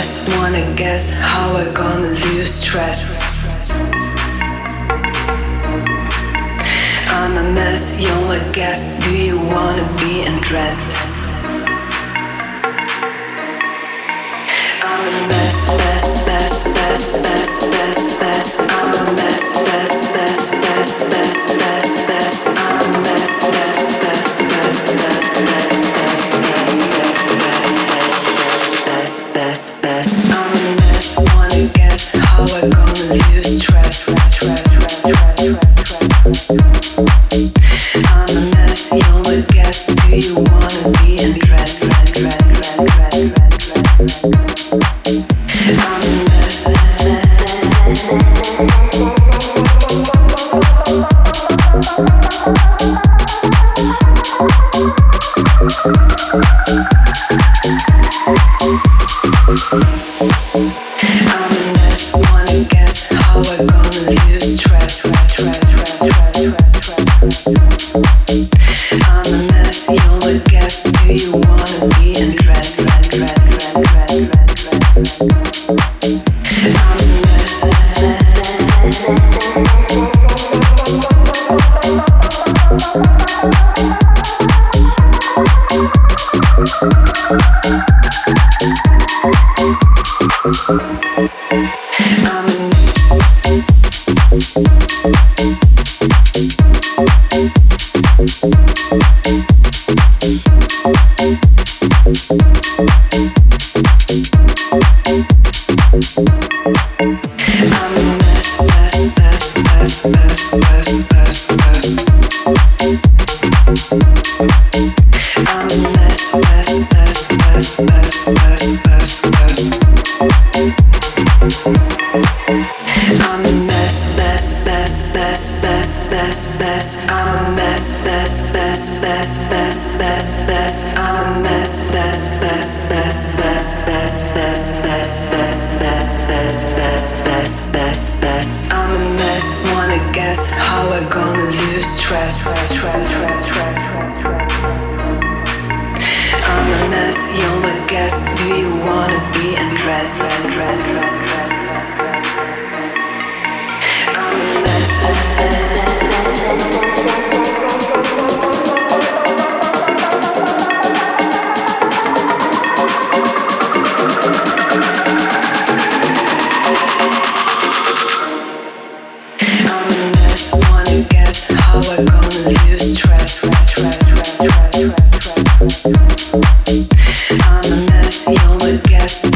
mess, wanna guess how I gonna lose stress. I'm a mess, you're my guest, do you wanna be undressed? I'm a mess, mess, mess, mess, mess, mess, mess. I'm a mess, mess, mess, mess, mess, mess, mess. I'm a mess, mess, mess, mess, mess, mess, mess, mess, mess, mess. I'm a mess, wanna guess how I gonna lose stress. I'm a mess, you're my guest, do you wanna be undressed? I'm a mess. I'm a mess, wanna guess how I gonna lose stress. I'm a mess, you're my guest, do you wanna be undressed? I'm a mess. I'm a mess, you're my guest.